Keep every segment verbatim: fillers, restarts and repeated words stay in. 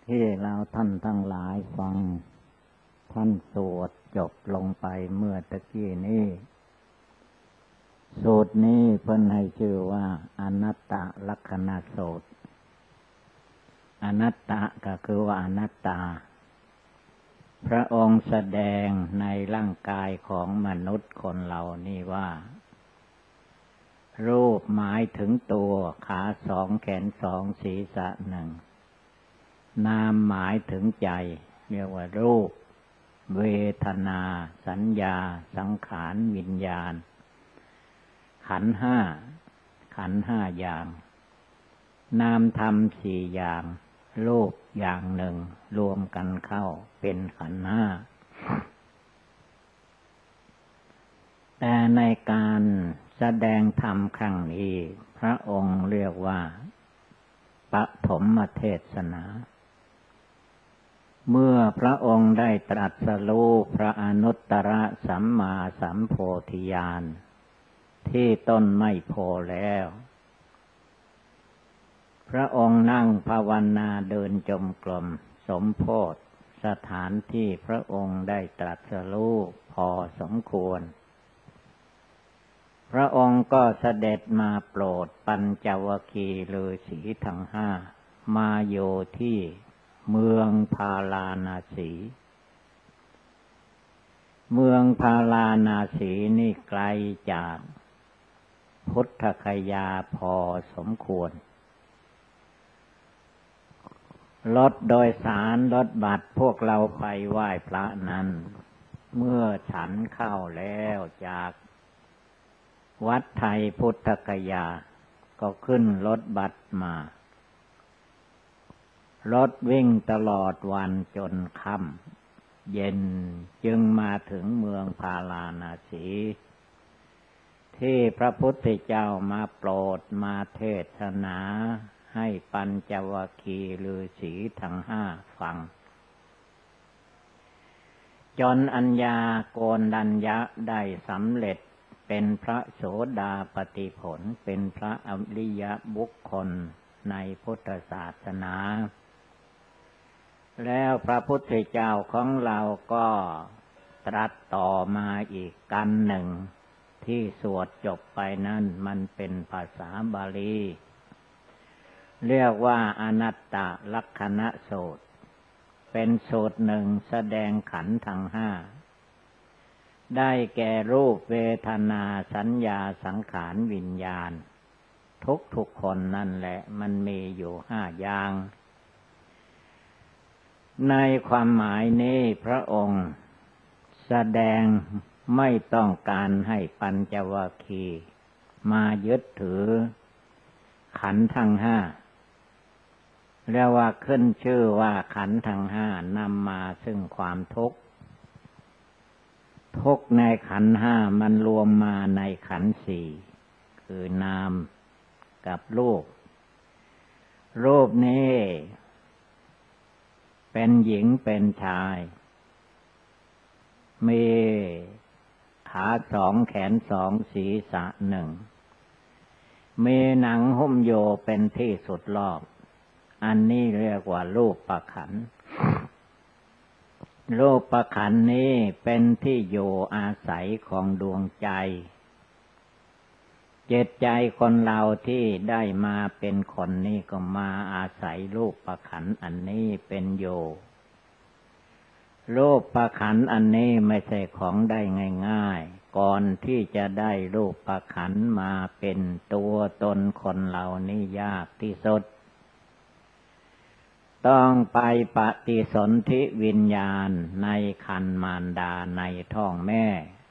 ที่เราท่านทั้งหลายฟังท่านสวดจบลงไปเมื่อตะกี้นี้สูตรนี้เพิ่นให้ชื่อว่าอนัตตลักขณสูตรอนัตตะก็คือว่าอนัตตาพระองค์แสดงในร่างกายของมนุษย์คนเรานี่ว่ารูปหมายถึงตัวขาสองแขนสองศีรษะหนึ่งนามหมายถึงใจเรียกว่ารูปเวทนาสัญญาสังขารวิญญาณขันธ์ห้าขันธ์ห้าอย่างนามธรรมสี่อย่างรูปอย่างหนึ่งรวมกันเข้าเป็นขันธ์ห้าแต่ในการแสดงธรรมครั้งนี้พระองค์เรียกว่าปฐมเทศนาเมื่อพระองค์ได้ตรัสรู้พระอนุตตรสัมมาสัมโพธิญาณที่ต้นไม้โพแล้วพระองค์นั่งภาวนาเดินจมกรมสมโพธิสถานที่พระองค์ได้ตรัสรู้พอสมควรพระองค์ก็เสด็จมาโปรดปัญจวัคคีย์ฤาษีทั้งห้ามาอยู่ที่เมืองพาราณสีเมืองพาราณสีนี่ไกลจากพุทธคยาพอสมควรรถโดยสารรถบัสพวกเราไปไหว้พระนั้นเมื่อฉันเข้าแล้วจากวัดไทยพุทธคยาก็ขึ้นรถบัสมารถวิ่งตลอดวันจนค่ำเย็นจึงมาถึงเมืองพาราณสีที่พระพุทธเจ้ามาโปรดมาเทศนาให้ปัญจวัคคีย์ฤาษีทั้งห้าฟังจนอัญญาโกณฑัญญะได้สำเร็จเป็นพระโสดาปัตติผลเป็นพระอริยบุคคลในพุทธศาสนาแล้วพระพุทธเจ้าของเราก็ตรัสต่อมาอีกกันหนึ่งที่สวดจบไปนั้นมันเป็นภาษาบาลีเรียกว่าอนัตตลักขณสูตรเป็นสูตรหนึ่งแสดงขันธ์ทั้งห้าได้แก่รูปเวทนาสัญญาสังขารวิญญาณทุกทุกคนนั่นแหละมันมีอยู่ห้าอย่างในความหมายนี้พระองค์แสดงไม่ต้องการให้ปัญจวัคคีย์มายึดถือขันธ์ทั้งห้าเรียกว่าขึ้นชื่อว่าขันธ์ทั้งห้านำมาซึ่งความทุกข์ทุกข์ในขันธ์ห้ามันรวมมาในขันธ์สี่คือนามกับรูปรูปนี้เป็นหญิงเป็นชายมีขาสองแขนสองศีรษะหนึ่งมีหนังหุ้มโยเป็นที่สุดรอบอันนี้เรียกว่ารูปประขันธ์รูปประขันธ์นี้เป็นที่อยู่อาศัยของดวงใจจิตใจคนเราที่ได้มาเป็นคนนี้ก็มาอาศัยรูปประขันธ์อันนี้เป็นอยู่รูปประขันธ์อันนี้ไม่ใช่ของได้ง่ายๆก่อนที่จะได้รูปประขันธ์มาเป็นตัวตนคนเรานี่ยากที่สุดต้องไปปฏิสนธิวิญญาณในครรภ์มารดาในท้องแม่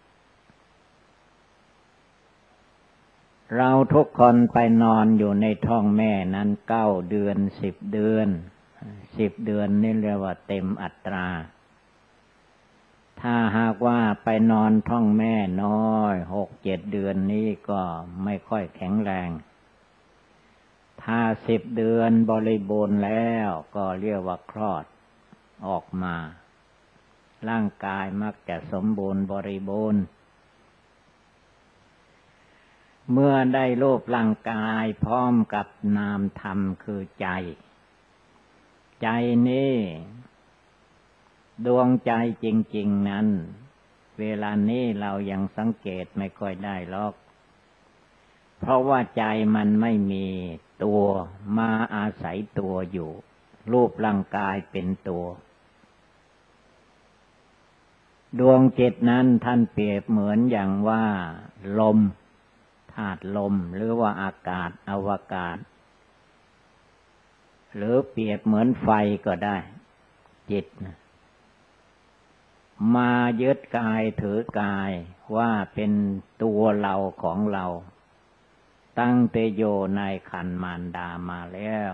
เราทุกคนไปนอนอยู่ในท้องแม่นั้นเก้าเดือนสิบเดือนสิบเดือนนี่เรียกว่าเต็มอัตราถ้าหากว่าไปนอนท้องแม่น้อยหกเจ็ดเดือนนี้ก็ไม่ค่อยแข็งแรงถ้าสิบเดือนบริบูรณ์แล้วก็เรียกว่าคลอดออกมาร่างกายมักจะสมบูรณ์บริบูรณ์เมื่อได้รูปร่างกายพร้อมกับนามธรรมคือใจใจนี้ดวงใจจริงๆนั้นเวลานี้เรายังสังเกตไม่ค่อยได้หรอกเพราะว่าใจมันไม่มีตัวมาอาศัยตัวอยู่รูปร่างกายเป็นตัวดวงจิตนั้นท่านเปรียบเหมือนอย่างว่าลมธาตุลมหรือว่าอากาศอวกาศหรือเปรียบเหมือนไฟก็ได้จิตนะมายึดกายถือกายว่าเป็นตัวเราของเราตั้งแต่โยในครรภ์มารดามาแล้ว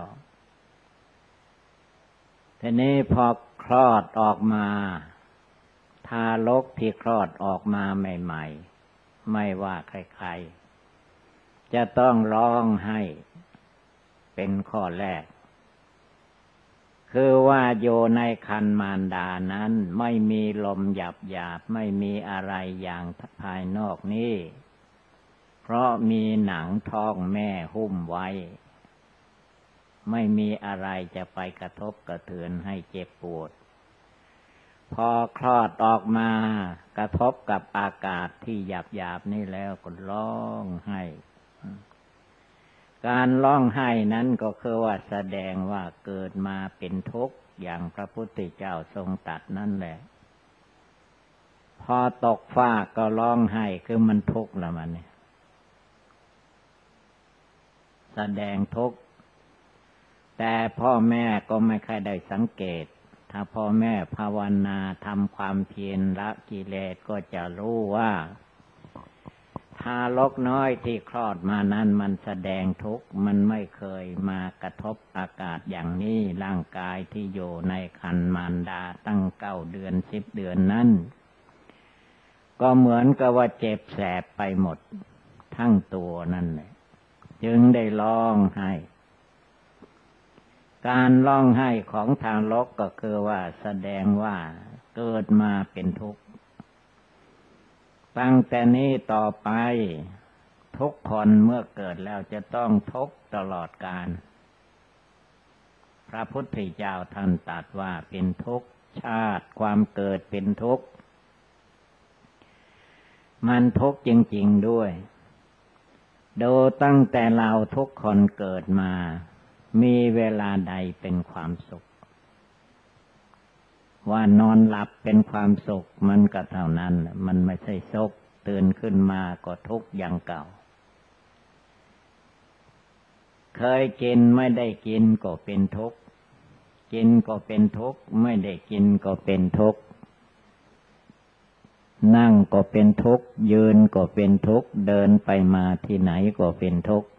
ทีนี้พอคลอดออกมาทารกที่คลอดออกมาใหม่ๆไม่ว่าใครๆจะต้องร้องไห้เป็นข้อแรกคือว่าโยในครรภ์มารดานั้นไม่มีลมหยาบหยาบไม่มีอะไรอย่างภายนอกนี้เพราะมีหนังท้องแม่หุ้มไว้ไม่มีอะไรจะไปกระทบกระเทือนให้เจ็บปวดพอคลอดออกมากระทบกับอากาศที่หยาบหยาบนี่แล้วก็ร้องไห้การร้องไห้นั้นก็คือว่าแสดงว่าเกิดมาเป็นทุกข์อย่างพระพุทธเจ้าทรงตรัสนั่นแหละพอตกฟากก็ร้องไห้คือมันทุกข์แล้วมันเนี่ยแสดงทุกข์แต่พ่อแม่ก็ไม่ค่อยได้สังเกตถ้าพ่อแม่ภาวนาทำความเพียรละกิเลสก็จะรู้ว่าทารกน้อยที่คลอดมานั้นมันแสดงทุกข์มันไม่เคยมากระทบอากาศอย่างนี้ร่างกายที่อยู่ในครรภ์มารดาตั้งเก้าเดือนสิบเดือนนั้นก็เหมือนกับว่าเจ็บแสบไปหมดทั้งตัวนั่นแหละจึงได้ร้องไห้การร้องไห้ของทารกก็คือว่าแสดงว่าเกิดมาเป็นทุกข์ตั้งแต่นี้ต่อไปทุกคนเมื่อเกิดแล้วจะต้องทุกข์ตลอดกาลพระพุทธเจ้าท่านตรัสว่าเป็นทุกข์ชาติความเกิดเป็นทุกข์มันทุกข์จริงๆด้วยดูตั้งแต่เราทุกคนเกิดมามีเวลาใดเป็นความสุขว่านอนหลับเป็นความสุขมันก็เท่านั้นมันไม่ใช่สุขตื่นขึ้นมาก็ทุกข์อย่างเก่าเคยกินไม่ได้กินก็เป็นทุกข์กินก็เป็นทุกข์ไม่ได้กินก็เป็นทุกข์นั่งก็เป็นทุกข์ยืนก็เป็นทุกข์เดินไปมาที่ไหนก็เป็นทุกข์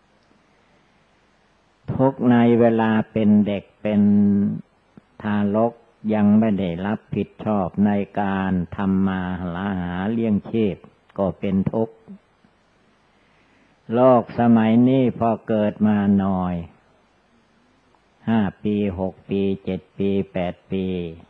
ทุกข์ในเวลาเป็นเด็กเป็นทารกยังไม่ได้รับผิดชอบในการทำมาหาเลี้ยงชีพก็เป็นทุกข์โลกสมัยนี้พอเกิดมาหน่อยห้าปีหกปีเจ็ดปีแปดปี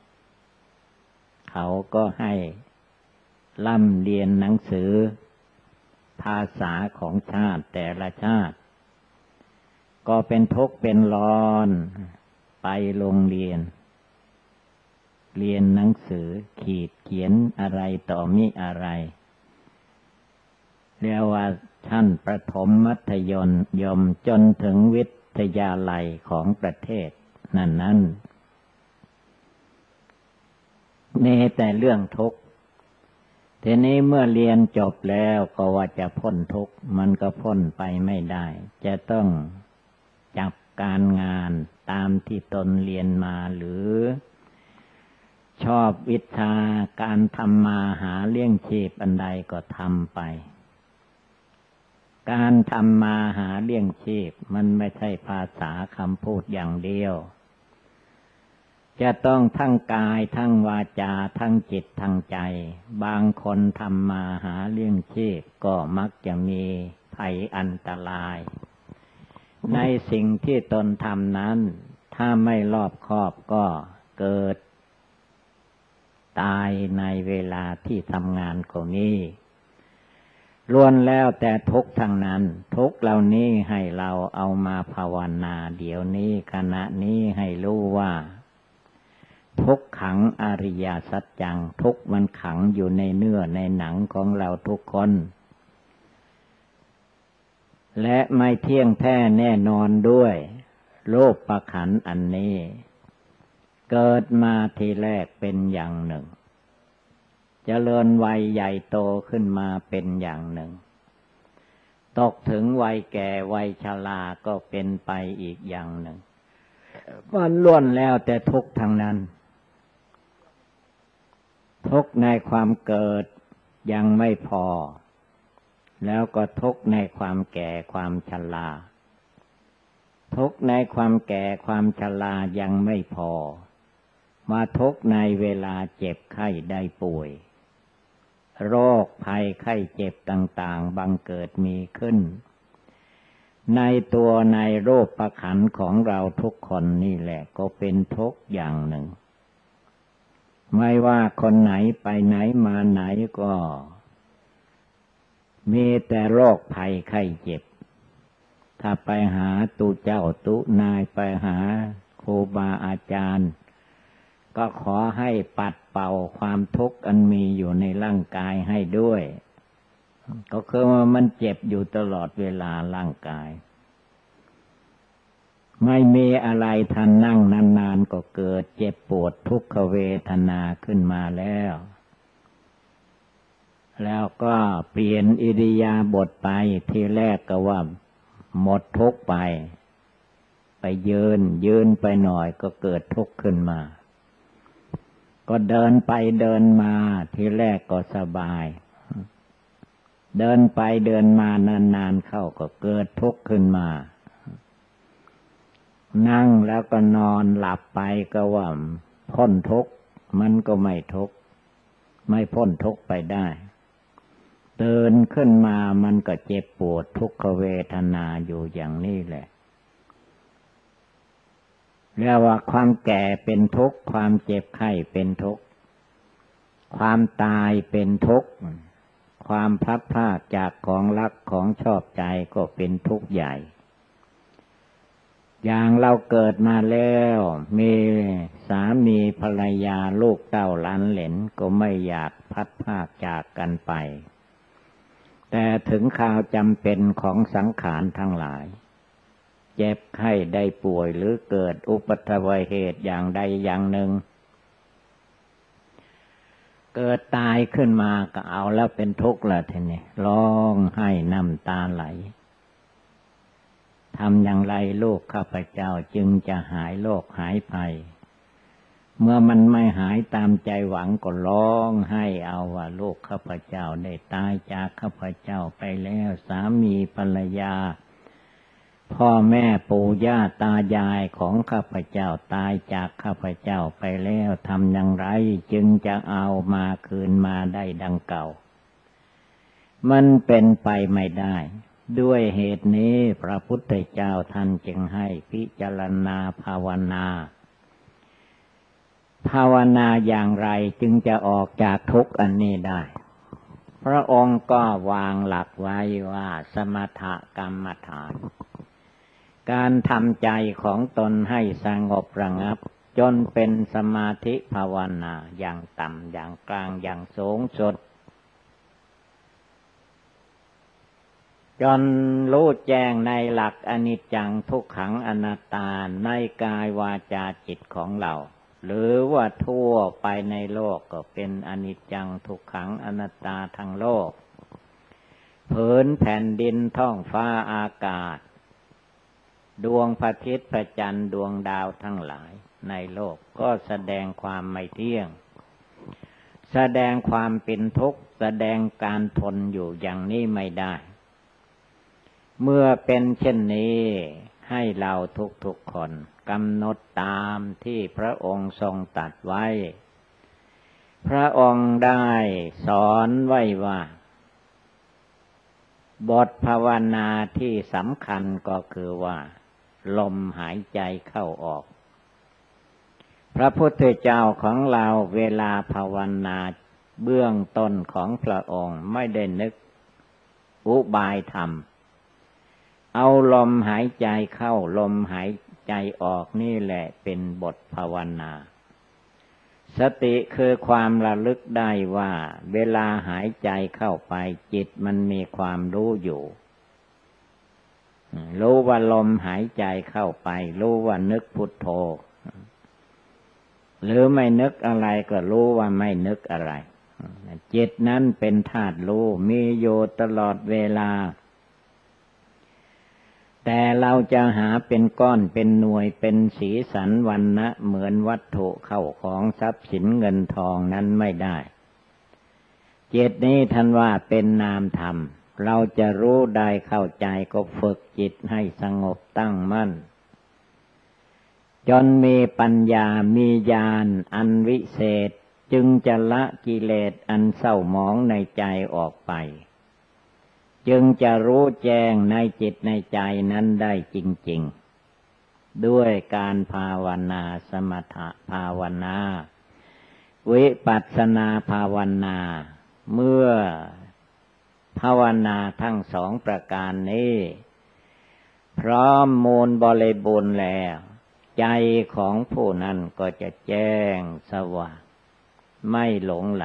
เขาก็ให้ร่ำเรียนหนังสือภาษาของชาติแต่ละชาติก็เป็นทุกข์เป็นร้อนไปโรงเรียนเรียนหนังสือขีดเขียนอะไรต่อมิอะไรเรียกว่าชั้นประถมมัธยมยมจนถึงวิทยาลัยของประเทศนั่นนั้นมีแต่เรื่องทุกข์ทีนี้เมื่อเรียนจบแล้วก็ว่าจะพ้นทุกข์มันก็พ้นไปไม่ได้จะต้องจับการงานตามที่ตนเรียนมาหรือชอบวิชาการทำมาหาเลี้ยงชีพอันใดก็ทำไปการทำมาหาเลี้ยงชีพมันไม่ใช่ภาษาคำพูดอย่างเดียวจะต้องทั้งกายทั้งวาจาทั้งจิตทั้งใจบางคนทำมาหาเลี้ยงชีพก็มักจะมีภัยอันตรายในสิ่งที่ตนทำนั้นถ้าไม่รอบคอบก็เกิดตายในเวลาที่ทำงานก็มีล้วนแล้วแต่ทุกข์ทั้งนั้นทุกข์เหล่านี้ให้เราเอามาภาวนาเดี๋ยวนี้ขณะนี้ให้รู้ว่าทุกขังอริยสัจจังทุกข์มันขังอยู่ในเนื้อในหนังของเราทุกคนและไม่เที่ยงแท้แน่นอนด้วยโลภประขันธ์อันนี้เกิดมาทีแรกเป็นอย่างหนึ่งเจริญวัยใหญ่โตขึ้นมาเป็นอย่างหนึ่งตกถึงวัยแก่วัยชราก็เป็นไปอีกอย่างหนึ่งมันล้วนแล้วแต่ทุกข์ทางนั้นทุกข์ในความเกิดยังไม่พอแล้วก็ทุกข์ในความแก่ความชราทุกข์ในความแก่ความชรายังไม่พอมาทุกข์ในเวลาเจ็บไข้ได้ป่วยโรคภัยไข้เจ็บต่างๆบังเกิดมีขึ้นในตัวในโรคประขันของเราทุกคนนี่แหละก็เป็นทุกข์อย่างหนึ่งไม่ว่าคนไหนไปไหนมาไหนก็มีแต่โรคภัยไข้เจ็บถ้าไปหาตุเจ้าตุนายไปหาครูบาอาจารย์ก็ขอให้ปัดเป่าความทุกข์อันมีอยู่ในร่างกายให้ด้วยก็คือว่ามันเจ็บอยู่ตลอดเวลาร่างกายไม่มีอะไรทันนั่งนานๆก็เกิดเจ็บปวดทุกขเวทนาขึ้นมาแล้วแล้วก็เปลี่ยนอิริยาบถไปทีแรกก็ว่าหมดทุกข์ไปไปยืนยืนไปหน่อยก็เกิดทุกข์ขึ้นมาก็เดินไปเดินมาทีแรกก็สบายเดินไปเดินมานานๆเข้าก็เกิดทุกข์ขึ้นมานั่งแล้วก็นอนหลับไปก็ว่าพ้นทุกข์มันก็ไม่ทุกข์ไม่พ้นทุกข์ไปได้ตื่นขึ้นมามันก็เจ็บปวดทุกขเวทนาอยู่อย่างนี้แหละเรียกว่าความแก่เป็นทุกข์ความเจ็บไข้เป็นทุกข์ความตายเป็นทุกข์ความพลัดพรากจากของรักของชอบใจก็เป็นทุกข์ใหญ่อย่างเราเกิดมาแล้วมีสามีภรรยาลูกเต้าหลานเหลนก็ไม่อยากพลัดพรากจากกันไปแต่ถึงข่าวจำเป็นของสังขารทั้งหลายเจ็บไข้ได้ป่วยหรือเกิดอุบัติเหตุอย่างใดอย่างหนึ่งเกิดตายขึ้นมาก็เอาแล้วเป็นทุกข์ละทีนี้ร้องไห้น้ำตาไหลทำอย่างไรลูกข้าพเจ้าจึงจะหายโรคหายภัยเมื่อมันไม่หายตามใจหวังก็ร้องไห้เอาว่าลูกข้าพเจ้าได้ตายจากข้าพเจ้าไปแล้วสามีภรรยาพ่อแม่ปู่ย่าตายายของข้าพเจ้าตายจากข้าพเจ้าไปแล้วทำอย่างไรจึงจะเอามาคืนมาได้ดังเก่ามันเป็นไปไม่ได้ด้วยเหตุนี้พระพุทธเจ้าท่านจึงให้พิจารณาภาวนาภาวนาอย่างไรจึงจะออกจากทุกข์อันนี้ได้พระองค์ก็วางหลักไว้ว่าสมถกรรมฐานการทำใจของตนให้สงบระงับจนเป็นสมาธิภาวนาอย่างต่ำอย่างกลางอย่างสูงสุดจนรู้แจ้งในหลักอนิจจังทุกขังอนัตตาในกายวาจาจิตของเราหรือว่าทั่วไปในโลกก็เป็นอนิจจังทุกขังอนัตตาทั้งโลกผืนแผ่นดินท้องฟ้าอากาศดวงพระอาทิตย์พระจันทร์ดวงดาวทั้งหลายในโลกก็แสดงความไม่เที่ยงแสดงความเป็นทุกข์แสดงการทนอยู่อย่างนี้ไม่ได้เมื่อเป็นเช่นนี้ให้เราทุกๆคนกำหนดตามที่พระองค์ทรงตรัสไว้พระองค์ได้สอนไว้ว่าบทภาวนาที่สำคัญก็คือว่าลมหายใจเข้าออกพระพุทธเจ้าของเราเวลาภาวนาเบื้องต้นของพระองค์ไม่ได้นึกอุบายธรรมเอาลมหายใจเข้าลมหายใจออกนี่แหละเป็นบทภาวนาสติคือความระลึกได้ว่าเวลาหายใจเข้าไปจิตมันมีความรู้อยู่รู้ว่าลมหายใจเข้าไปรู้ว่านึกพุทโธหรือไม่นึกอะไรก็รู้ว่าไม่นึกอะไรจิตนั้นเป็นธาตุรู้มีอยู่ตลอดเวลาแต่เราจะหาเป็นก้อนเป็นหน่วยเป็นสีสันวรรณะเหมือนวัตถุเข้าของทรัพย์สินเงินทองนั้นไม่ได้จิตนี้ท่านว่าเป็นนามธรรมเราจะรู้ได้เข้าใจก็ฝึกจิตให้สงบตั้งมั่นจนมีปัญญามีญาณอันวิเศษจึงจะละกิเลสอันเศร้าหมองในใจออกไปจึงจะรู้แจ้งในจิตในใจนั้นได้จริงๆด้วยการภาวนาสมถภาวนาวิปัสสนาภาวนาเมื่อภาวนาทั้งสองประการนี้พร้อมมูลบริบูรณ์แล้วใจของผู้นั้นก็จะแจ้งสว่างไม่หลงไหล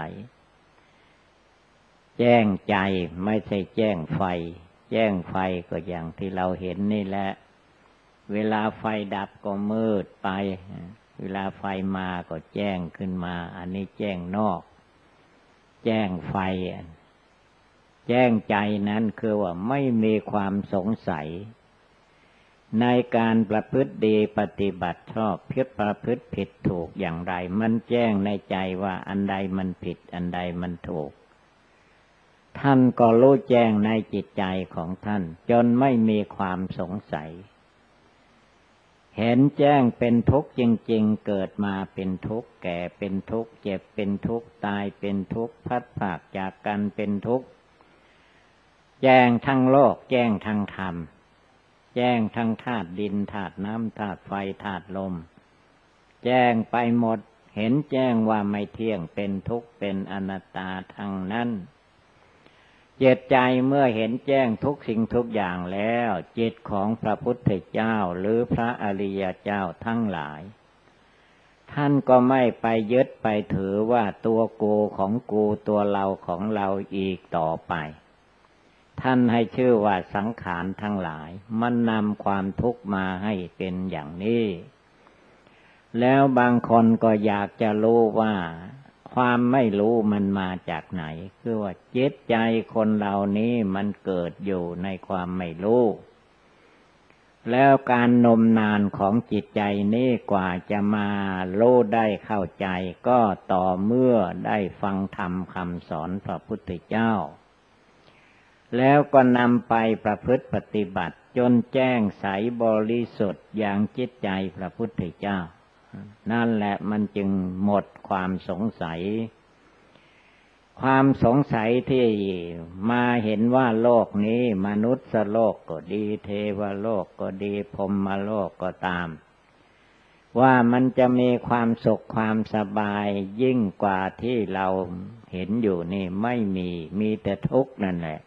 แจ้งใจไม่ใช่แจ้งไฟแจ้งไฟก็อย่างที่เราเห็นนี่แหละเวลาไฟดับก็มืดไปเวลาไฟมาก็แจ้งขึ้นมาอันนี้แจ้งนอกแจ้งไฟแจ้งใจนั้นคือว่าไม่มีความสงสัยในการประพฤติดีปฏิบัติชอบเพียรประพฤติผิดถูกอย่างไรมันแจ้งในใจว่าอันใดมันผิดอันใดมันถูกท่านก็รู้แจ้งในจิตใจของท่านจนไม่มีความสงสัยเห็นแจ้งเป็นทุกข์จริงๆเกิดมาเป็นทุกข์แก่เป็นทุกข์เจ็บเป็นทุกข์ตายเป็นทุกข์พัดพรากจากกันเป็นทุกข์แจ้งทั้งโลกแจ้งทั้งธรรมแจ้งทั้งธาตุดินธาตุน้ำธาตุไฟธาตุลมแจ้งไปหมดเห็นแจ้งว่าไม่เที่ยงเป็นทุกข์เป็นอนัตตาทั้งนั้นจิตใจเมื่อเห็นแจ้งทุกสิ่งทุกอย่างแล้วจิตของพระพุทธเจ้าหรือพระอริยเจ้าทั้งหลายท่านก็ไม่ไปยึดไปถือว่าตัวกูของกูตัวเราของเราอีกต่อไปท่านให้ชื่อว่าสังขารทั้งหลายมันนำความทุกข์มาให้เป็นอย่างนี้แล้วบางคนก็อยากจะรู้ว่าความไม่รู้มันมาจากไหนคือว่าจิตใจคนเหล่านี้มันเกิดอยู่ในความไม่รู้แล้วการนมนานของจิตใจนี้กว่าจะมารู้ได้เข้าใจก็ต่อเมื่อได้ฟังธรรมคำสอนพระพุทธเจ้าแล้วก็นำไปประพฤติปฏิบัติจนแจ้งใสบริสุทธิ์อย่างจิตใจพระพุทธเจ้านั่นแหละมันจึงหมดความสงสัยความสงสัยที่มาเห็นว่าโลกนี้มนุษย์โลกก็ดีเทวโลกก็ดีพรหมโลกก็ตามว่ามันจะมีความสุขความสบายยิ่งกว่าที่เราเห็นอยู่นี่ไม่มีมีแต่ทุกข์นั่นแหละ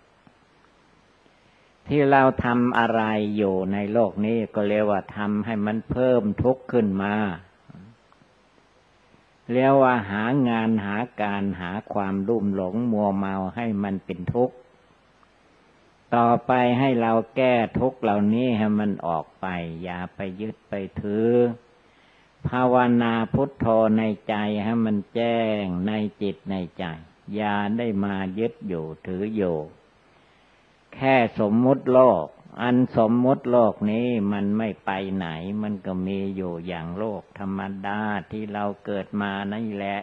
ที่เราทำอะไรอยู่ในโลกนี้ก็เรียกว่าทำให้มันเพิ่มทุกข์ขึ้นมาเรียกว่าหางานหาการหาความลุ่มหลงมัวเมาให้มันเป็นทุกข์ต่อไปให้เราแก้ทุกข์เหล่านี้ให้มันออกไปอย่าไปยึดไปถือภาวนาพุทโธในใจให้มันแจ้งในจิตในใจอย่าได้มายึดอยู่ถืออยู่แค่สมมุติโลกอันสมมุติโลกนี้มันไม่ไปไหนมันก็มีอยู่อย่างโลกธรรมดาที่เราเกิดมานั่นแหละ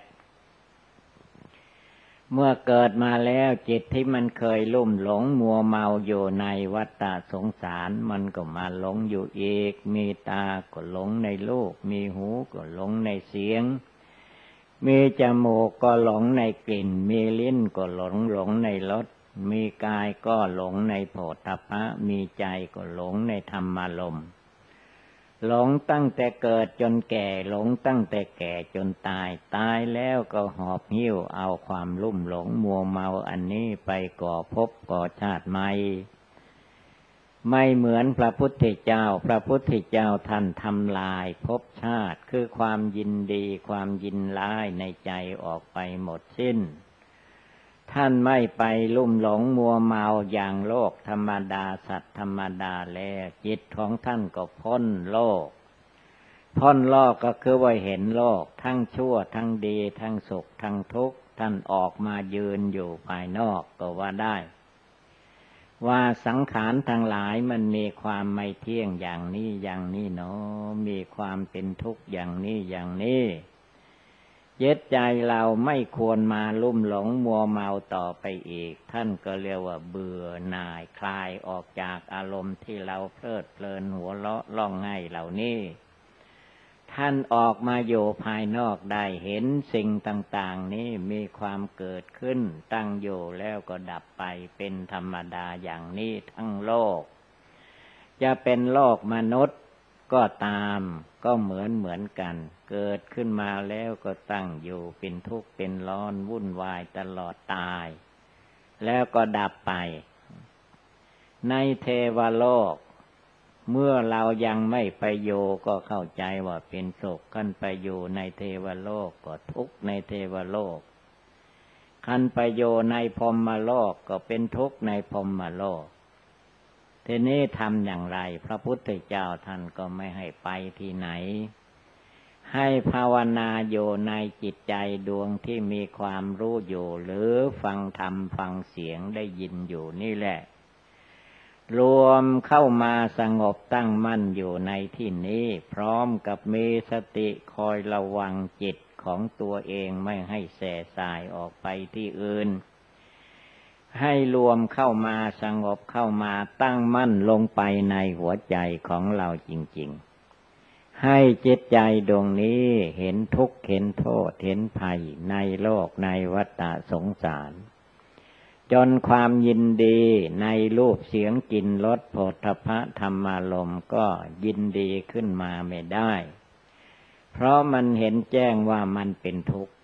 เมื่อเกิดมาแล้วจิตที่มันเคยลุ่มหลงมัวเมาอยู่ในวัฏฏะสงสารมันก็มาหลงอยู่อีกมีตาก็หลงในรูปมีหูก็หลงในเสียงมีจมูกก็หลงในกลิ่นมีลิ้นก็หลงหลงในรสมีกายก็หลงในโผฏฐัพพะมีใจก็หลงในธรรมารมณ์หลงตั้งแต่เกิดจนแก่หลงตั้งแต่แก่จนตายตายแล้วก็หอบหิ้วเอาความลุ่มหลงมัวเมาอันนี้ไปก่อภพก่อชาติใหม่ไม่เหมือนพระพุทธเจ้าพระพุทธเจ้าท่านทำลายภพชาติคือความยินดีความยินร้ายในใจออกไปหมดสิ้นท่านไม่ไปลุ่มหลงมัวเมาอย่างโลกธรรมดาสัตว์ธรรมดาแล้วจิตของท่านก็พ้นโลกพ้นโลกก็คือว่าเห็นโลกทั้งชั่วทั้งดีทั้งสุขทั้งทุกข์ท่านออกมายืนอยู่ภายนอกก็ว่าได้ว่าสังขารทั้งหลายมันมีความไม่เที่ยงอย่างนี้อย่างนี้เนาะมีความเป็นทุกข์อย่างนี้อย่างนี้จิตใจเราไม่ควรมาลุ่มหลงมัวเมาต่อไปอีกท่านก็เรียกว่าเบื่อหน่ายคลายออกจากอารมณ์ที่เราเพลิดเพลินหัวเราะล่องง่ายเหล่านี้ท่านออกมาอยู่ภายนอกได้เห็นสิ่งต่างๆนี้มีความเกิดขึ้นตั้งอยู่แล้วก็ดับไปเป็นธรรมดาอย่างนี้ทั้งโลกจะเป็นโลกมนุษย์ก็ตามก็เหมือนเหมือนกันเกิดขึ้นมาแล้วก็ตั้งอยู่เป็นทุกข์เป็นร้อนวุ่นวายตลอดตายแล้วก็ดับไปในเทวโลกเมื่อเรายังไม่ไปโยก็เข้าใจว่าเป็นสุขขั้นไปอยู่ในเทวโลกก็ทุกข์ในเทวโลกขั้นไปโยในพรหมโลกก็เป็นทุกข์ในพรหมโลกทีนี้ทำอย่างไรพระพุทธเจ้าท่านก็ไม่ให้ไปที่ไหนให้ภาวนาอยู่ในจิตใจดวงที่มีความรู้อยู่หรือฟังธรรมฟังเสียงได้ยินอยู่นี่แหละรวมเข้ามาสงบตั้งมั่นอยู่ในที่นี้พร้อมกับมีสติคอยระวังจิตของตัวเองไม่ให้แส่สายออกไปที่อื่นให้รวมเข้ามาสงบเข้ามาตั้งมั่นลงไปในหัวใจของเราจริงๆให้จิตใจดวงนี้เห็นทุกข์เห็นโทษเห็นภัยในโลกในวัฏสงสารจนความยินดีในรูปเสียงกลิ่นรสโผฏฐัพพะธรรมารมณ์ก็ยินดีขึ้นมาไม่ได้เพราะมันเห็นแจ้งว่ามันเป็นทุกข์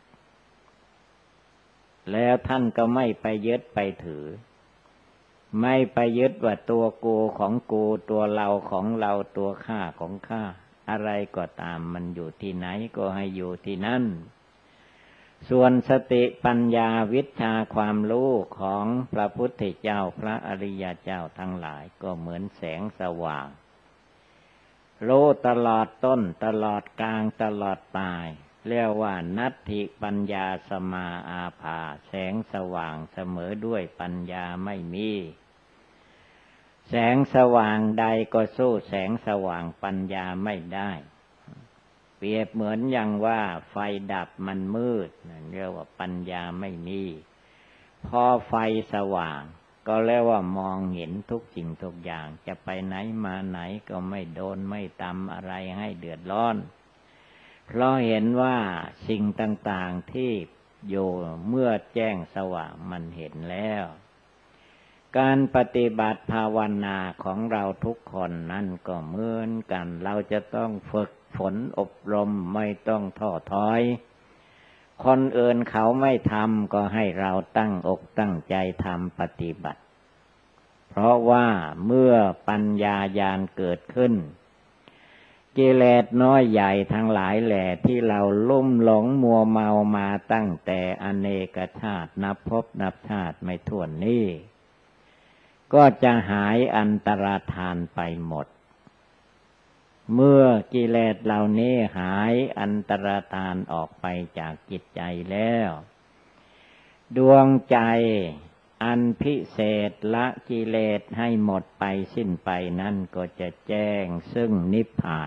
แล้วท่านก็ไม่ไปยึดไปถือไม่ไปยึดว่าตัวกูของกูตัวเราของเราตัวข้าของข้าอะไรก็ตามมันอยู่ที่ไหนก็ให้อยู่ที่นั่นส่วนสติปัญญาวิชาความรู้ของพระพุทธเจ้าพระอริยเจ้าทั้งหลายก็เหมือนแสงสว่างรู้ตลอดต้นตลอดกลางตลอดปลายเรียกว่านัตถิปัญญาสมาอาภาแสงสว่างเสมอด้วยปัญญาไม่มีแสงสว่างใดก็สู้แสงสว่างปัญญาไม่ได้เปรียบเหมือนอย่างว่าไฟดับมันมืดเรียกว่าปัญญาไม่มีพอไฟสว่างก็เรียกว่ามองเห็นทุกสิ่งทุกอย่างจะไปไหนมาไหนก็ไม่โดนไม่ตำอะไรให้เดือดร้อนเพราะเห็นว่าสิ่งต่างๆที่อยู่เมื่อแจ้งสว่างมันเห็นแล้วการปฏิบัติภาวนาของเราทุกคนนั่นก็เหมือนกันเราจะต้องฝึกฝนอบรมไม่ต้องท้อถอยคนอื่นเขาไม่ทำก็ให้เราตั้งอกตั้งใจทำปฏิบัติเพราะว่าเมื่อปัญญาญาณเกิดขึ้นกิเลสน้อยใหญ่ทั้งหลายแหล่ที่เราลุ่มหลงมัวเมามาตั้งแต่อเนกชาตินับภพนับชาติไม่ถ้วนนี้ก็จะหายอันตรธานไปหมดเมื่อกิเลสเหล่านี้หายอันตรธานออกไปจากจิตใจแล้วดวงใจอันพิเศษละกิเลสให้หมดไปสิ้นไปนั่นก็จะแจ้งซึ่งนิพพาน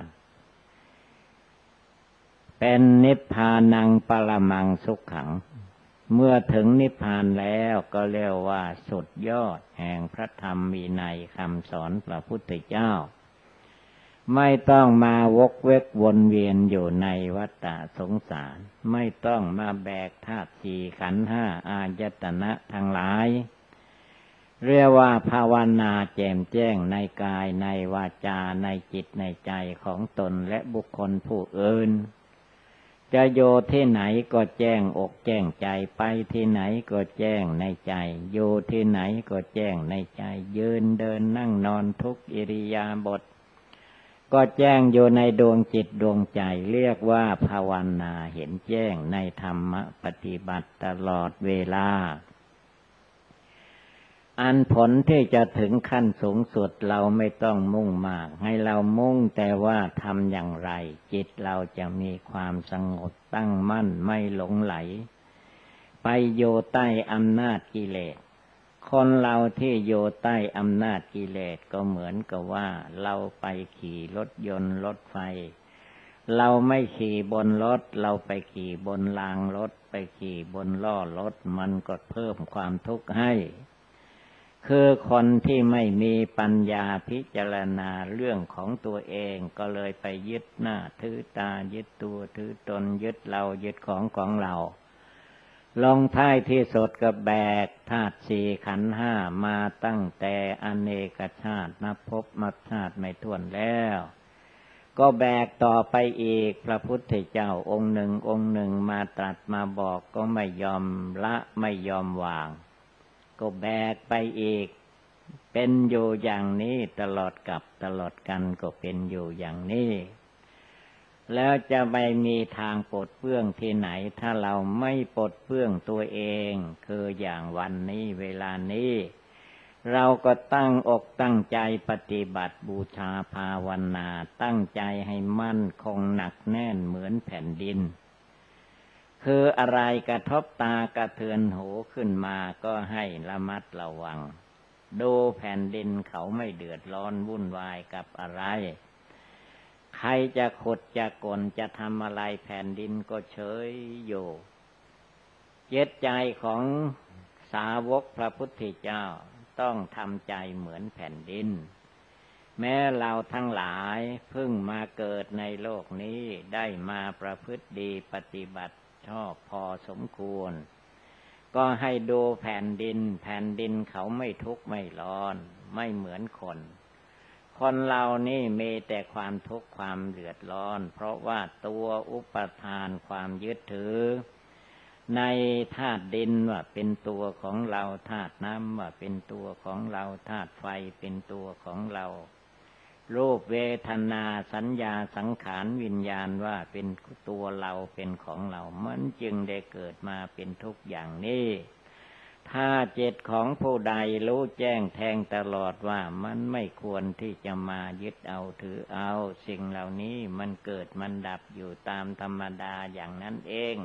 เป็นนิพพานังปรมังสุขขังเมื่อถึงนิพพานแล้วก็เรียกว่าสุดยอดแห่งพระธรรมวินัยคำสอนพระพุทธเจ้าไม่ต้องมาวกเวกวนเวียนอยู่ในวัฏสงสารไม่ต้องมาแบกธาตุสี่ขันธ์ห้าอายตนะทั้งหลายเรียกว่าภาวนาแจ่มแจ้งในกายในวาจาในจิตในใจของตนและบุคคลผู้อื่นจะโยที่ไหนก็แจ้งอกแจ้งใจไปที่ไหนก็แจ้งในใจโยที่ไหนก็แจ้งในใจยืนเดินนั่งนอนทุกอิริยาบถก็แจ้งอยู่ในดวงจิตดวงใจเรียกว่าภาวนาเห็นแจ้งในธรรมปฏิบัติตลอดเวลาอันผลที่จะถึงขั้นสูงสุดเราไม่ต้องมุ่งมากให้เรามุ่งแต่ว่าทำอย่างไรจิตเราจะมีความสงบตั้งมั่นไม่หลงไหลไปโยใต้อำนาจกิเลสคนเราที่โยใต้อำนาจกิเลสก็เหมือนกับว่าเราไปขี่รถยนต์รถไฟเราไม่ขี่บนรถเราไปขี่บนรางรถไปขี่บนล้อรถมันก็เพิ่มความทุกข์ให้คือคนที่ไม่มีปัญญาพิจารณาเรื่องของตัวเองก็เลยไปยึดหน้าถือตายึดตัวถือตนยึดเรายึดของของเราลงท้ายที่สุดก็แบกธาตุสี่ขันธ์ห้ามาตั้งแต่อเนกชาตินับพบนับชาติไม่ถ้วนแล้วก็แบกต่อไปอีกพระพุทธเจ้าองค์หนึ่งองค์หนึ่งมาตรัสมาบอกก็ไม่ยอมละไม่ยอมวางก็แบกไปอีกเป็นอยู่อย่างนี้ตลอดกับตลอดกันก็เป็นอยู่อย่างนี้แล้วจะไม่มีทางปลดเปลื้องที่ไหนถ้าเราไม่ปลดเปลื้องตัวเองคืออย่างวันนี้เวลานี้เราก็ตั้งอกตั้งใจปฏิบัติบูชาภาวนาตั้งใจให้มั่นคงหนักแน่นเหมือนแผ่นดินคืออะไรกระทบตากระเทือนหูขึ้นมาก็ให้ระมัดระวังดูแผ่นดินเขาไม่เดือดร้อนวุ่นวายกับอะไรใครจะขุดจะกลจะทำอะไรแผ่นดินก็เฉยอยู่เจตใจของสาวกพระพุทธเจ้าต้องทำใจเหมือนแผ่นดินแม้เราทั้งหลายเพิ่งมาเกิดในโลกนี้ได้มาประพฤติดีปฏิบัติชอบพอสมควรก็ให้ดูแผ่นดินแผ่นดินเขาไม่ทุกข์ไม่ร้อนไม่เหมือนคนคนเรานี่มีแต่ความทุกข์ความเดือดร้อนเพราะว่าตัวอุปทานความยึดถือในธาตุดินว่าเป็นตัวของเราธาตุน้ำว่าเป็นตัวของเราธาตุไฟเป็นตัวของเรารูปเวทนาสัญญาสังขารวิญญาณว่าเป็นตัวเราเป็นของเรามันจึงได้เกิดมาเป็นทุกข์อย่างนี้ถ้าจิตของผู้ใดรู้แจ้งแทงตลอดว่ามันไม่ควรที่จะมายึดเอาถือเอาสิ่งเหล่านี้มันเกิดมันดับอยู่ตามธรรมดาอย่างนั้นเอง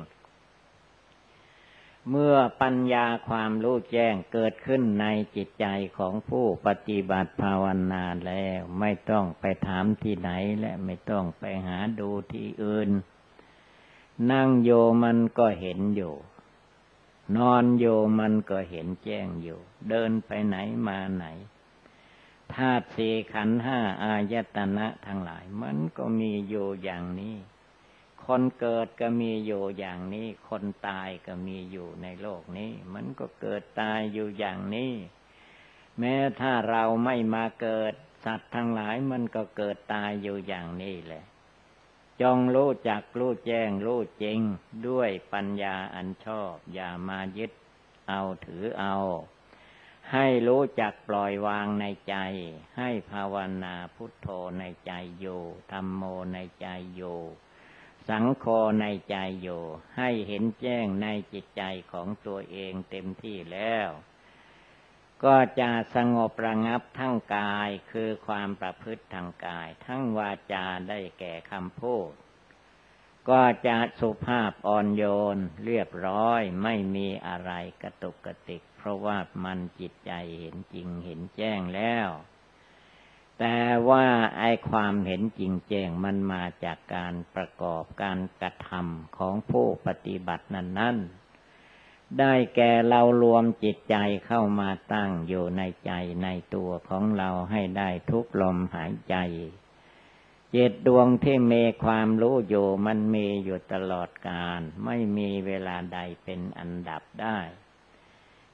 เมื่อปัญญาความรู้แจ้งเกิดขึ้นในจิตใจของผู้ปฏิบัติภาวนาแล้วไม่ต้องไปถามที่ไหนและไม่ต้องไปหาดูที่อื่นนั่งโยมันก็เห็นอยู่นอนโยมันก็เห็นแจ้งอยู่เดินไปไหนมาไหนธาตุสี่ขันธ์ห้าอายตนะทั้งหลายมันก็มีอยู่อย่างนี้คนเกิดก็มีอยู่อย่างนี้คนตายก็มีอยู่ในโลกนี้มันก็เกิดตายอยู่อย่างนี้แม้ถ้าเราไม่มาเกิดสัตว์ทั้งหลายมันก็เกิดตายอยู่อย่างนี้แหละจงรู้จักรู้แจ้งรู้จริงด้วยปัญญาอันชอบอย่ามายึดเอาถือเอาให้รู้จักปล่อยวางในใจให้ภาวนาพุทโธในใจอยู่ธัมโมในใจอยู่สังโฆในใจอยู่ให้เห็นแจ้งในจิตใจของตัวเองเต็มที่แล้วก็จะสงบระงับทั้งกายคือความประพฤติทางกายทั้งวาจาได้แก่คำพูดก็จะสุภาพอ่อนโยนเรียบร้อยไม่มีอะไรกระตุกกระติกเพราะว่ามันจิตใจเห็นจริงเห็นแจ้งแล้วแต่ว่าไอ้ความเห็นจริงแจ้งมันมาจากการประกอบการกระทำของผู้ปฏิบัตินั้นๆได้แก่เรารวมจิตใจเข้ามาตั้งอยู่ในใจในตัวของเราให้ได้ทุกลมหายใจจิตดวงที่มีความรู้อยู่มันมีอยู่ตลอดกาลไม่มีเวลาใดเป็นอันดับได้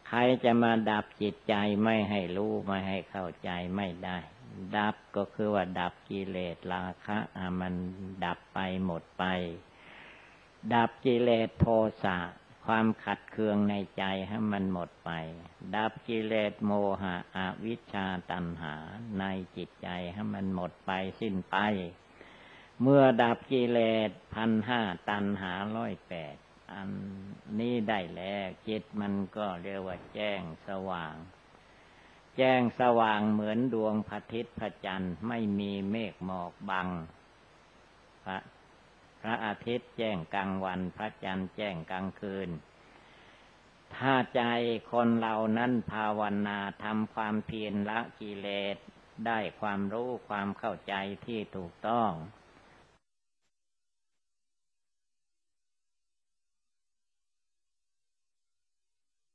ใครจะมาดับจิตใจไม่ให้รู้ไม่ให้เข้าใจไม่ได้ ดับก็คือว่าดับกิเลสราคะมันดับไปหมดไปดับกิเลสโทสะความขัดเคืองในใจให้มันหมดไปดับกิเลสโมหะอวิชชาตัณหาในจิตใจให้มันหมดไปสิ้นไปเมื่อดับกิเลสพันห้าตัณหาร้อยแปดอันนี้ได้แล้วจิตมันก็เรียกว่าแจ้งสว่างแจ้งสว่างเหมือนดวงพระอาทิตย์พระจันทร์ไม่มีเมฆหมอกบังพระพระอาทิตย์แจ้งกลางวันพระจันทร์แจ้งกลางคืนถ้าใจคนเรานั้นภาวนาทำความเพียรละกิเลสได้ความรู้ความเข้าใจที่ถูกต้อง